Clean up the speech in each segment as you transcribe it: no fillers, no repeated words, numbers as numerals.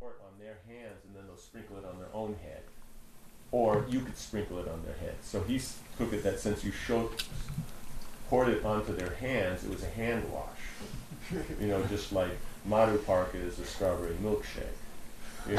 on their hands, and then they'll sprinkle it on their own head. Or you could sprinkle it on their head. So he took it that since you poured it onto their hands, it was a hand wash. Just like Madhuparka is a strawberry milkshake. It's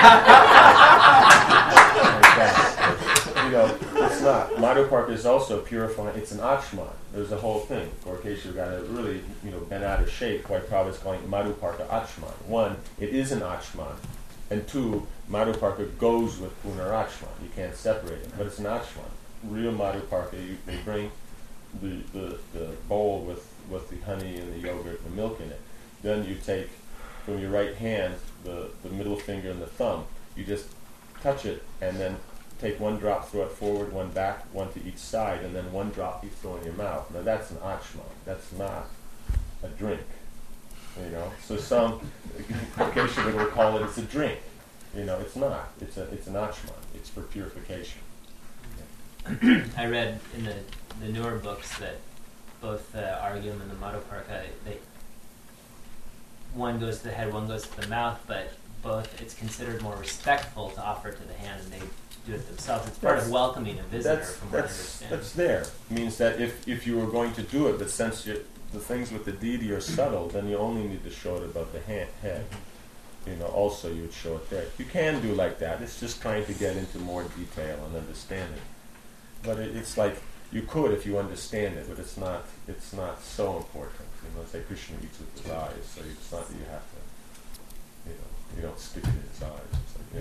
not. Madhuparka is also purifying. It's an achman. There's a whole thing. Gorkesha got to really, bent out of shape. Why Prabhupada is calling it Madhuparka achman. One, it is an achman. And two, Madhuparka goes with Punarachman. You can't separate them. But it's an achman. Real Madhuparka, they bring the bowl with the honey and the yogurt and the milk in it. Then you take from your right hand the middle finger and the thumb. You just touch it and then take one drop, throw it forward, one back, one to each side, and then one drop you throw in your mouth. Now that's an achman. That's not a drink. So some occasionally will call it, it's a drink. It's not. It's an achman. It's for purification. Yeah. I read in the newer books that both the Argum and the Madhuparka, one goes to the head, one goes to the mouth, but both it's considered more respectful to offer to the hand, and they do it themselves. It's part of welcoming a visitor, from what I understand. That's there. It means that if you were going to do it, but since the things with the deity are subtle, then you only need to show it above the head. Also you would show it there. You can do like that. It's just trying to get into more detail and understanding. But it's like you could if you understand it, but it's not so important. Say Krishna eats with his eyes, so it's not that you have to, you don't stick it in his eyes.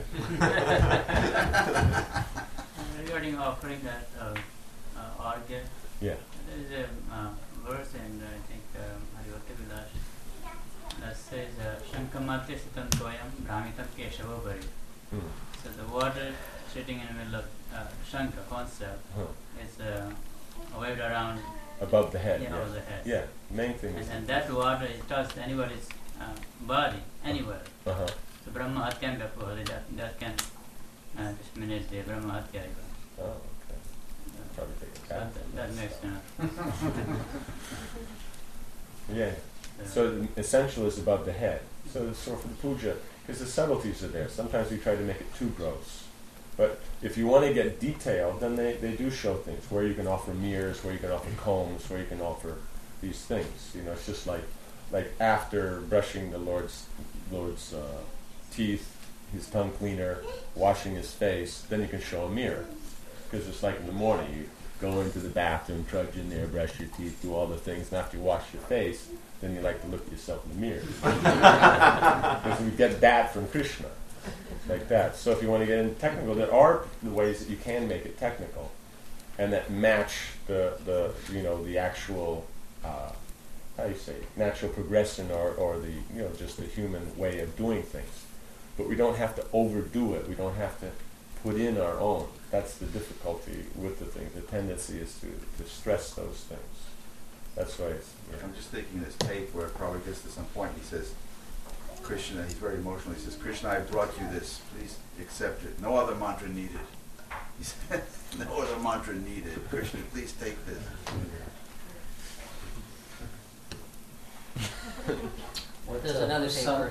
Regarding offering that organ, yeah. There is a verse in I think Harivakta Vilash that says Shankamati Sitam Toyam Brahmitam Keshava Bari. So the water sitting in the middle of Shanka concept is waved around above the head. Yeah, above the head. Yeah, main thing is. And that water is touched anybody's body, anywhere. Uh-huh. So Brahma Hatya that can diminish the Brahma Hatya. Oh, okay. Probably take a bath. That makes sense. Yeah. So the essential is above the head. So for the puja, because the subtleties are there. Sometimes we try to make it too gross. But if you want to get detailed, then they do show things where you can offer mirrors, where you can offer combs, where you can offer these things. It's just like after brushing the Lord's teeth, his tongue cleaner, washing his face, then you can show a mirror. Because it's like in the morning, you go into the bathroom, trudge in there, brush your teeth, do all the things, and after you wash your face, then you like to look at yourself in the mirror. Because we get that from Krishna. Like that. So if you want to get into technical, there are the ways that you can make it technical, and that match the actual natural progression or the just the human way of doing things. But we don't have to overdo it. We don't have to put in our own. That's the difficulty with the thing. The tendency is to stress those things. That's why it's. Yeah. I'm just thinking this tape where it probably gets to some point. He says, Krishna, he's very emotional. He says, Krishna, I brought you this. Please accept it. No other mantra needed. He said, no other mantra needed. Krishna, please take this. There's another paper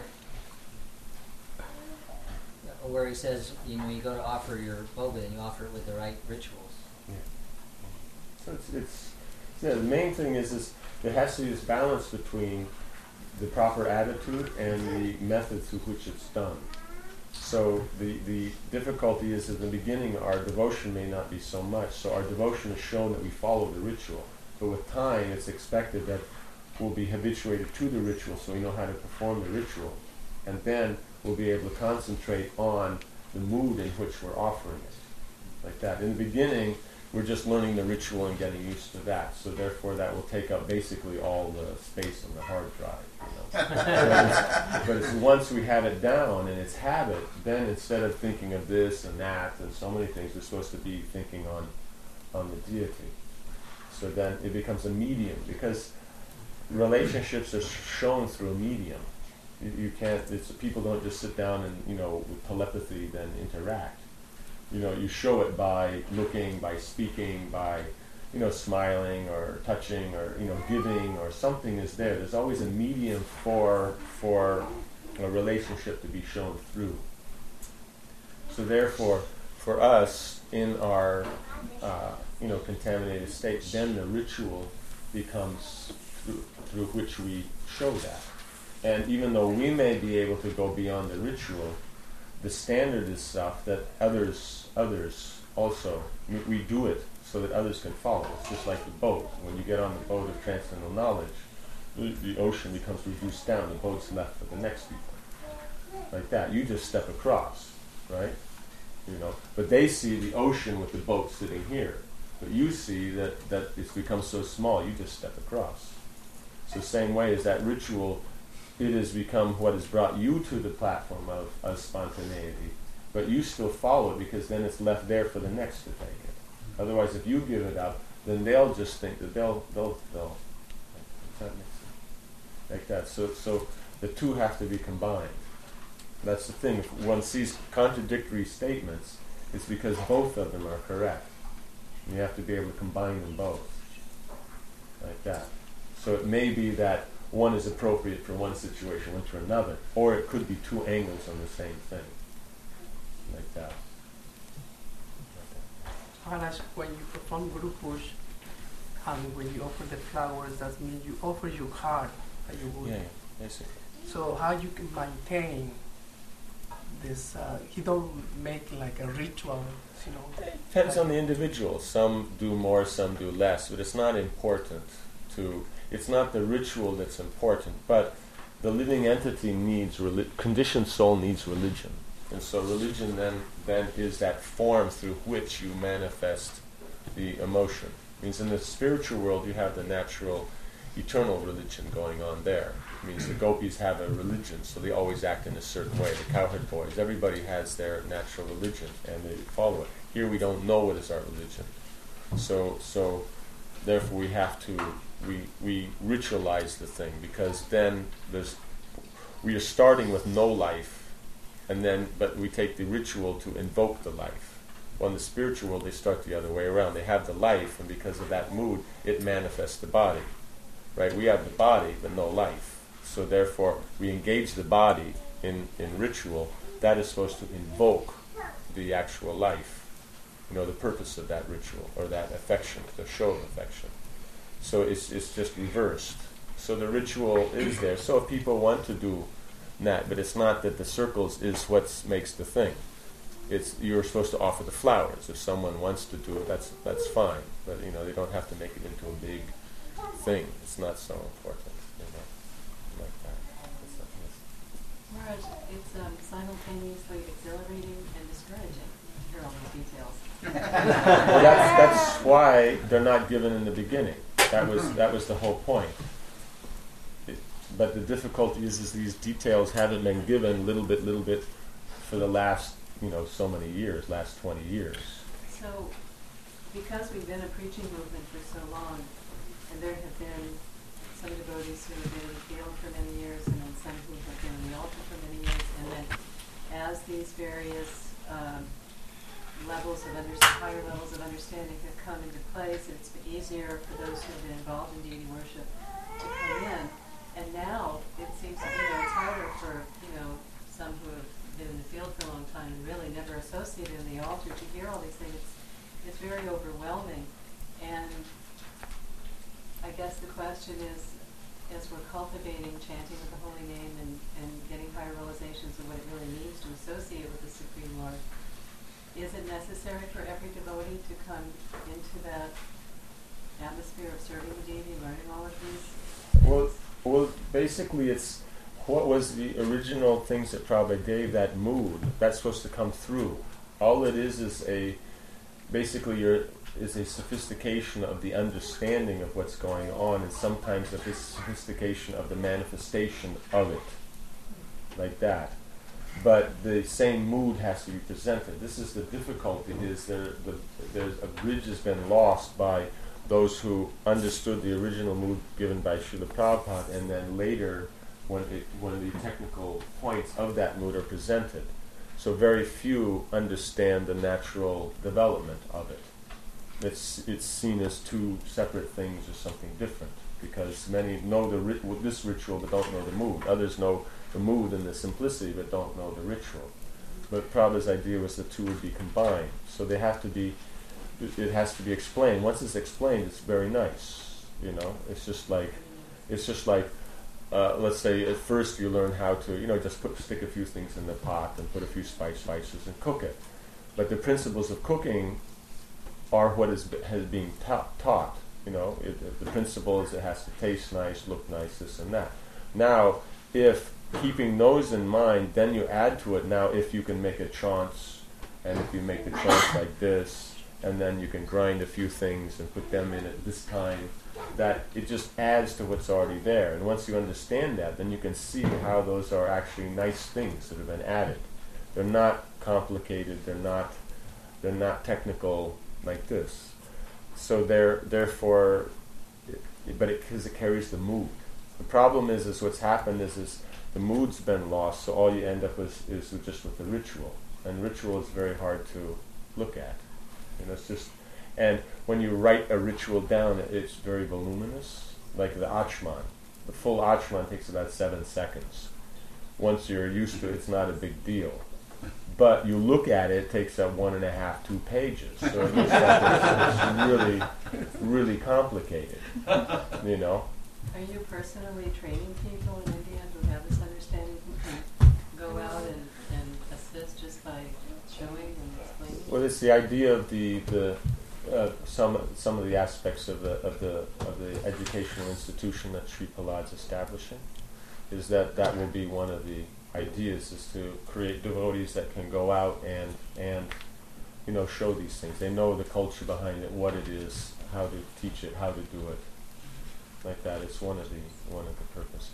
where he says, you go to offer your bhoga, and you offer it with the right rituals. Yeah. So the main thing is there has to be this balance between the proper attitude and the method through which it's done. So the difficulty is in the beginning our devotion may not be so much. So our devotion is shown that we follow the ritual. But with time it's expected that we'll be habituated to the ritual so we know how to perform the ritual. And then we'll be able to concentrate on the mood in which we're offering it. Like that. In the beginning we're just learning the ritual and getting used to that. So therefore that will take up basically all the space on the hard drive. But it's once we have it down and it's habit, then instead of thinking of this and that and so many things, we're supposed to be thinking on the deity. So then it becomes a medium, because relationships are shown through a medium. You can't. People don't just sit down and with telepathy then interact. You show it by looking, by speaking, by smiling or touching or giving or something is there. There's always a medium for a relationship to be shown through. So therefore, for us, in our contaminated state, then the ritual becomes through which we show that. And even though we may be able to go beyond the ritual, the standard is stuff that others also, we do it so that others can follow. It's just like the boat. When you get on the boat of transcendental knowledge, the ocean becomes reduced down, the boat's left for the next people. Like that. You just step across, right? But they see the ocean with the boat sitting here. But you see that it's become so small, you just step across. It's the same way as that ritual, it has become what has brought you to the platform of spontaneity. But you still follow it because then it's left there for the next to take it. Otherwise, if you give it up, then they'll just think that they'll does that make sense? Like that. So the two have to be combined. That's the thing. If one sees contradictory statements, it's because both of them are correct. You have to be able to combine them both. Like that. So it may be that one is appropriate for one situation, one for another. Or it could be two angles on the same thing. Like that. Maharaj, when you perform Guru Push, and when you offer the flowers, that means you offer your heart that you would. Yeah, basically. So how you can maintain this? You don't make like a ritual, It depends on the individual. Some do more, some do less, but it's not important to. It's not the ritual that's important, but the living entity needs conditioned soul needs religion, and so religion then is that form through which you manifest the emotion. It means in the spiritual world you have the natural, eternal religion going on there. It means the gopis have a religion, so they always act in a certain way. The cowherd boys, everybody has their natural religion, and they follow it. Here we don't know what is our religion. So therefore we have to, we ritualize the thing, because then we are starting with no life, but we take the ritual to invoke the life. Well, in the spiritual world, they start the other way around. They have the life, and because of that mood, it manifests the body. Right? We have the body, but no life. So therefore, we engage the body in ritual. That is supposed to invoke the actual life. The purpose of that ritual, or that affection, the show of affection. So it's just reversed. So the ritual is there. So if people want to do that, but it's not that the circles is what makes the thing. You're supposed to offer the flowers. If someone wants to do it, that's fine. But they don't have to make it into a big thing. It's not so important. Like that. Maharaj, it's simultaneously exhilarating and discouraging to hear all these details. Well, that's why they're not given in the beginning. That was the whole point. But the difficulty is these details haven't been given little bit for the last so many years, last 20 years. So, because we've been a preaching movement for so long, and there have been some devotees who have been in the field for many years, and then some who have been in the altar for many years, and then as these various higher levels of understanding have come into place, it's been easier for those who have been involved in deity worship to come in. And now it seems it's harder for some who have been in the field for a long time and really never associated in the altar to hear all these things. It's very overwhelming. And I guess the question is, as we're cultivating chanting of the holy name and getting higher realizations of what it really means to associate with the Supreme Lord, is it necessary for every devotee to come into that atmosphere of serving the deity and learning all of these things? Well, basically it's what was the original things that Prabhupada gave, that mood, that's supposed to come through. All it is a sophistication of the understanding of what's going on, and sometimes a sophistication of the manifestation of it, like that. But the same mood has to be presented. This is the difficulty, is there's a bridge has been lost by those who understood the original mood given by Srila Prabhupada, and then later when the technical points of that mood are presented. So very few understand the natural development of it. It's seen as two separate things or something different, because many know this ritual but don't know the mood. Others know the mood and the simplicity, but don't know the ritual. But Prabhupada's idea was the two would be combined. So they have to be, it has to be explained. Once it's explained, it's very nice. You know, it's just like, let's say at first you learn how to, just stick a few things in the pot and put a few spices and cook it. But the principles of cooking are what has been taught. The principle is it has to taste nice, look nice, this and that. Now, if keeping those in mind, then you add to it now if you can make a chaunce, and if you make the chaunce like this, and then you can grind a few things and put them in at this time, that it just adds to what's already there. And once you understand that, then you can see how those are actually nice things that have been added. They're not complicated, they're not technical like this. So therefore, because it carries the mood. The problem is what's happened is the mood's been lost, so all you end up is just with the ritual. And ritual is very hard to look at. It's just, and when you write a ritual down, it's very voluminous, like the Achman. The full Achman takes about 7 seconds. Once you're used to it, it's not a big deal. But you look at it, it takes up 1.5, 2 pages. So it looks like it's really, really complicated, Are you personally training people in India who have this understanding, who can go out and assist just by showing and explaining? Well, it's the idea of the some of the aspects of the educational institution that Sri Prahlad's establishing, is that will be one of the ideas, is to create devotees that can go out and show these things. They know the culture behind it, what it is, how to teach it, how to do it. Like that, it's one of the purposes.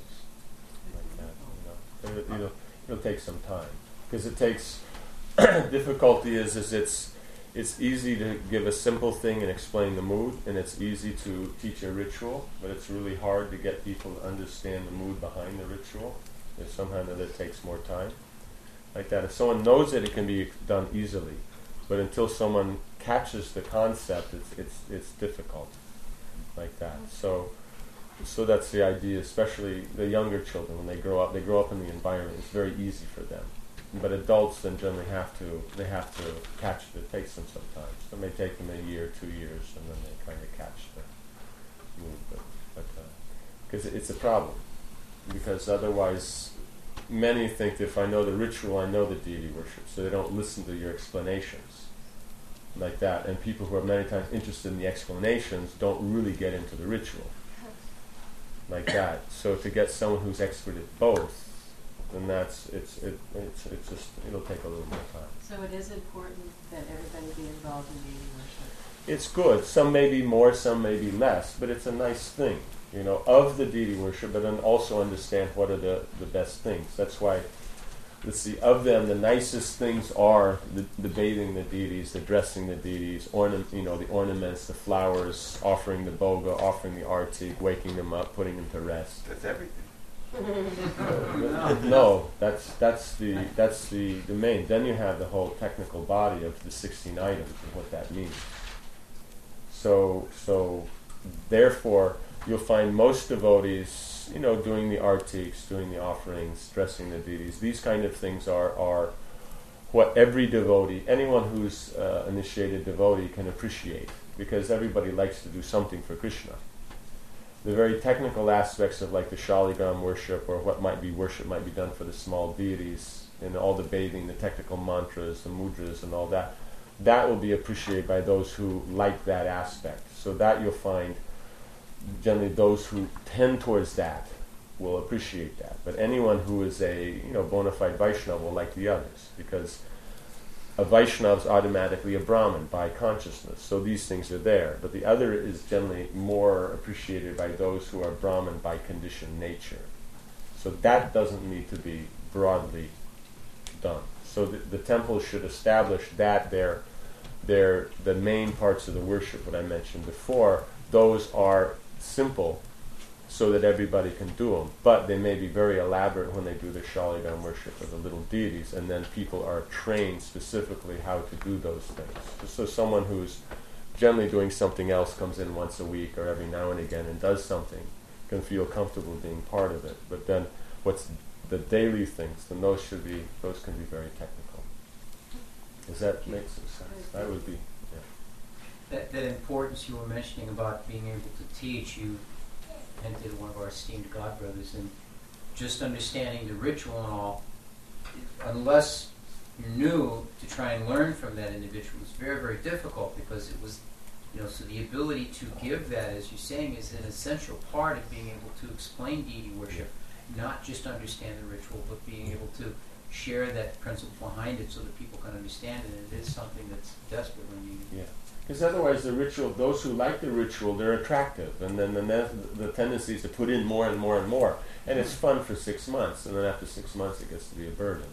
Like that, it'll take some time, because it takes. Difficulty is it's easy to give a simple thing and explain the mood, and it's easy to teach a ritual, but it's really hard to get people to understand the mood behind the ritual. There's somehow that it takes more time. Like that, if someone knows it can be done easily, but until someone catches the concept, it's difficult. Like that. So that's the idea, especially the younger children, when they grow up in the environment, it's very easy for them. But adults then generally have to catch it. It takes them some time. So it may take them 1 year, 2 years, and then they kind of catch the mood. But because it's a problem, because otherwise many think that if I know the ritual, I know the deity worship, so they don't listen to your explanations. Like that. And people who are many times interested in the explanations don't really get into the ritual. Like that. So to get someone who's expert at both, then it's just, it'll take a little more time. So it is important that everybody be involved in deity worship. It's good. Some may be more, some may be less, but it's a nice thing, of the deity worship, but then also understand what are the best things. That's why, let's see, of them, the nicest things are the bathing the deities, the dressing the deities, the ornaments, the flowers, offering the boga, offering the artik, waking them up, putting them to rest. That's everything. No, that's the main. Then you have the whole technical body of the 16 items and what that means. So therefore, you'll find most devotees, doing the artiks, doing the offerings, dressing the deities. These kind of things are what every devotee, anyone who's initiated devotee, can appreciate, because everybody likes to do something for Krishna. The very technical aspects of like the Shaligram worship, or what might be done for the small deities, and all the bathing, the technical mantras, the mudras and all that, that will be appreciated by those who like that aspect. So that you'll find generally those who tend towards that will appreciate that. But anyone who is a bona fide Vaishnava will like the others, because a Vaishnava is automatically a Brahmin by consciousness, so these things are there. But the other is generally more appreciated by those who are Brahmin by conditioned nature. So that doesn't need to be broadly done. So the temple should establish that the main parts of the worship, what I mentioned before, those are simple, so that everybody can do them. But they may be very elaborate when they do the Shaligram worship of the little deities, and then people are trained specifically how to do those things. So someone who's generally doing something else comes in once a week or every now and again and does something, can feel comfortable being part of it. But then what's the daily things, then those can be very technical. Does that make some sense? That would be, that importance you were mentioning about being able to teach, you hinted at one of our esteemed God brothers, and just understanding the ritual and all, unless you're new to try and learn from that individual, it's very, very difficult, because it was, so the ability to give that, as you're saying, is an essential part of being able to explain deity worship, not just understand the ritual, but being able to share that principle behind it so that people can understand it. And it is something that's desperately needed. Yeah. Because otherwise the ritual, those who like the ritual, they're attractive, and then the tendency is to put in more and more and more, and it's fun for 6 months, and then after 6 months it gets to be a burden,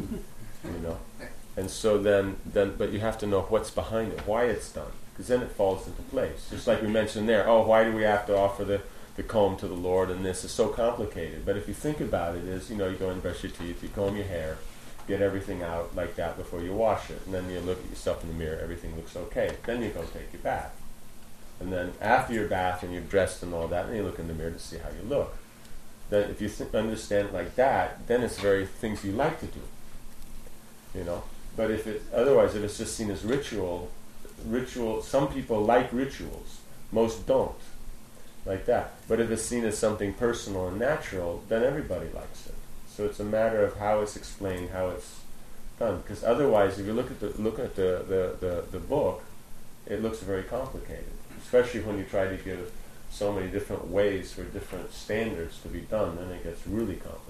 And so then, but you have to know what's behind it, why it's done, because then it falls into place. Just like we mentioned there, why do we have to offer the comb to the Lord, and this is so complicated. But if you think about it, you go and brush your teeth, you comb your hair, get everything out like that before you wash it, and then you look at yourself in the mirror, everything looks okay. Then you go take your bath. And then after your bath and you've dressed and all that, then you look in the mirror to see how you look. Then if you understand it like that, then it's very things you like to do. But otherwise, if it's just seen as ritual, some people like rituals, most don't, like that. But if it's seen as something personal and natural, then everybody likes it. So it's a matter of how it's explained, how it's done. Because otherwise, if you look at the book, it looks very complicated. Especially when you try to give so many different ways for different standards to be done, then it gets really complicated.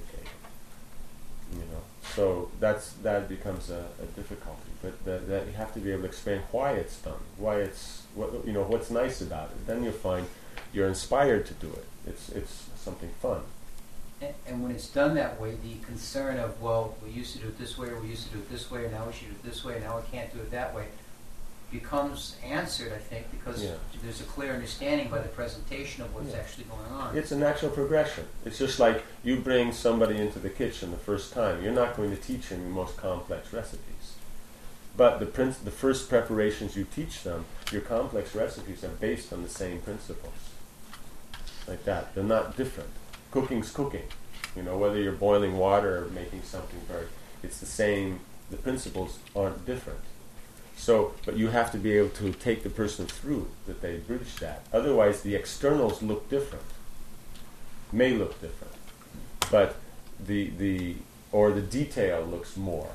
So that becomes a difficulty. But that you have to be able to explain why it's done, why it's what's nice about it. Then you'll find you're inspired to do it. It's something fun. And when it's done that way, the concern of, we used to do it this way, or we used to do it this way, or now we should do it this way, and now we can't do it that way, becomes answered, I think, because there's a clear understanding by the presentation of what's actually going on. It's a natural progression. It's just like you bring somebody into the kitchen the first time. You're not going to teach them the most complex recipes. But the first preparations you teach them, your complex recipes are based on the same principles. Like that. They're not different. Cooking's cooking. Whether you're boiling water or making something it's the same. The principles aren't different. So, but you have to be able to take the person through that they bridge that. Otherwise, the externals look different. May look different, but the detail looks more.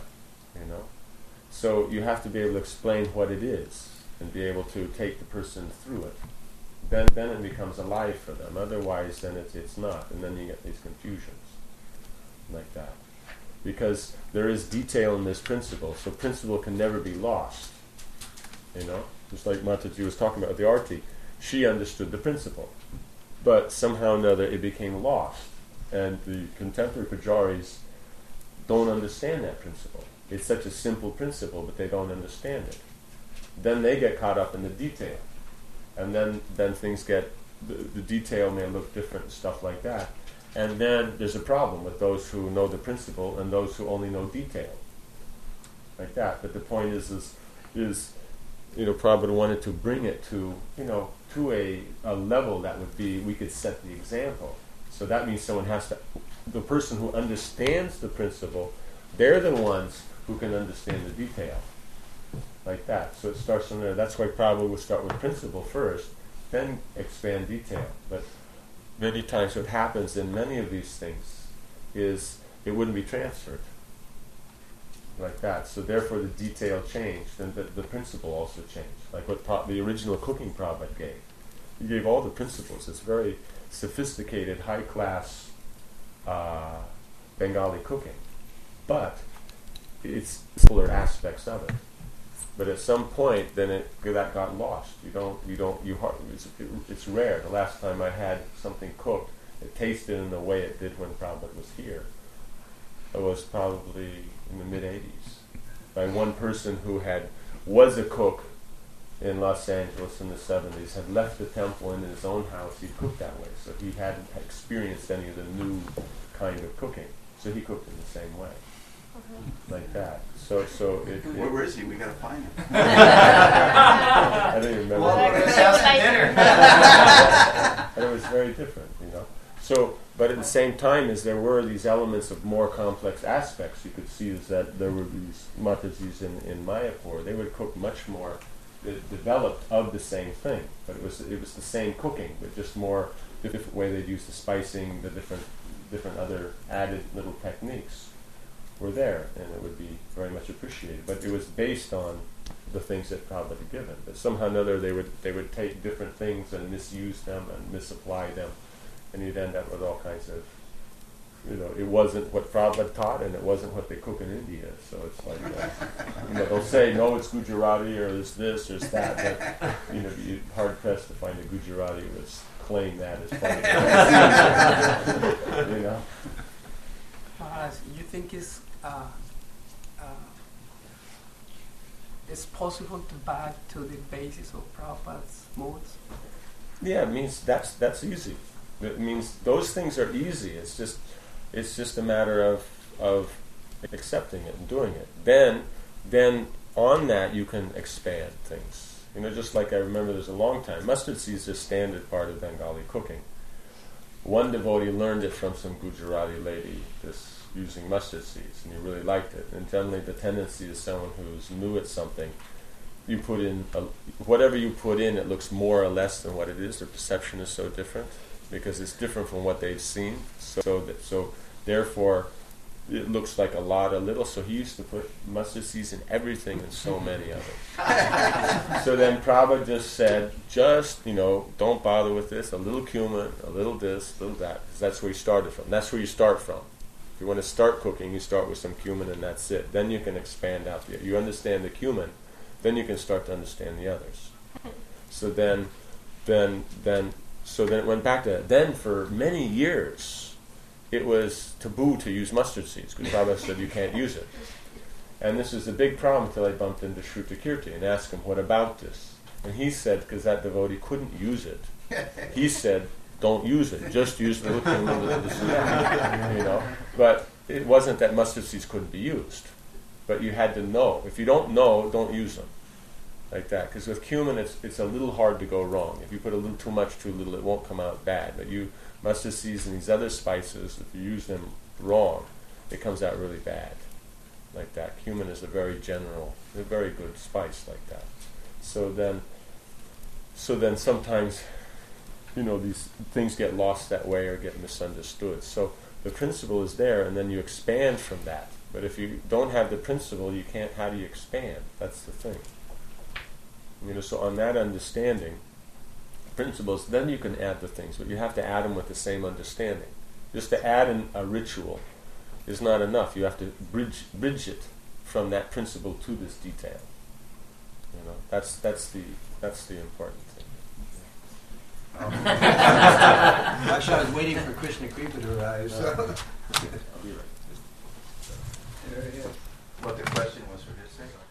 So you have to be able to explain what it is and be able to take the person through it. Then it becomes alive for them. Otherwise, then it's not, and then you get these confusions like that. Because there is detail in this principle, so principle can never be lost. Just like Mataji was talking about with the arti, she understood the principle, but somehow or another it became lost, and the contemporary pujaris don't understand that principle. It's such a simple principle, but they don't understand it. Then they get caught up in the detail, and then things get, the detail may look different and stuff like that. And then there's a problem with those who know the principle and those who only know detail, like that. But the point is Prabhupada wanted to bring it to a level that would be, we could set the example. So that means the person who understands the principle, they're the ones who can understand the detail, like that. So it starts from there. That's why Prabhupada would start with principle first, then expand detail. But many times what happens in many of these things is it wouldn't be transferred like that. So therefore the detail changed, and the principle also changed. Like what the original cooking Prabhupada gave. He gave all the principles. It's very sophisticated, high-class Bengali cooking. But it's simpler aspects of it. But at some point, then that got lost. It's rare. The last time I had something cooked, it tasted in the way it did when Prabhupada was here. It was probably in the mid-'80s by one person who was a cook in Los Angeles in the 70s, had left the temple and in his own house he cooked that way. So he hadn't experienced any of the new kind of cooking. So he cooked in the same way. Like that. So where is he? We gotta find him. I don't even remember. Well, let's have some dinner. And it was very different, So, But at the same time, as there were these elements of more complex aspects, you could see is that there were these Matajis in Mayapur. They would cook much more developed of the same thing, but it was the same cooking, but just more different way they'd use the spicing, the different other added little techniques were there, and it would be very much appreciated. But it was based on the things that Prabhupada had given. But somehow or another, they would take different things and misuse them and misapply them. And you'd end up with all kinds of, it wasn't what Prabhupada taught, and it wasn't what they cook in India. So it's like, they'll say, no, it's Gujarati, or there's this, there's that, but, you're hard-pressed to find a Gujarati who would claim that as part of it. You think it's possible to back to the basis of Prabhupada's modes? Yeah, it means that's easy. It means those things are easy. It's just a matter of accepting it and doing it. Then on that you can expand things. Just like I remember there's a long time. Mustard seeds are standard part of Bengali cooking. One devotee learned it from some Gujarati lady, using mustard seeds, and he really liked it. And generally the tendency is someone who's new at something, you put in, whatever you put in, it looks more or less than what it is. The perception is so different, because it's different from what they've seen. So therefore, it looks like a lot, a little. So he used to put mustard seeds in everything, and so many of it. So then Prabhupada just said, don't bother with this. A little cumin, a little this, a little that. Because that's where you started from. That's where you start from. If you want to start cooking, you start with some cumin, and that's it. Then you can expand out. You understand the cumin, then you can start to understand the others. So then it went back to that. Then for many years, it was taboo to use mustard seeds, because Prabhupada said you can't use it. And this was a big problem until I bumped into Shrutakirti and asked him, what about this? And he said, because that devotee couldn't use it, he said, don't use it, just use the But it wasn't that mustard seeds couldn't be used. But you had to know. If you don't know, don't use them. Like that. Because with cumin, it's a little hard to go wrong. If you put a little too much, too little, it won't come out bad. But mustard seeds and these other spices, if you use them wrong, it comes out really bad. Like that. Cumin is a very good spice like that. So then sometimes, these things get lost that way or get misunderstood. So the principle is there, and then you expand from that. But if you don't have the principle, you can't. How do you expand? That's the thing. So on that understanding, principles, then you can add the things, but you have to add them with the same understanding. Just to add in a ritual is not enough. You have to bridge it from that principle to this detail. That's the important thing. Actually, I was waiting for Krishna Kripa to arrive. So. I'll be right. What the question was for his sake?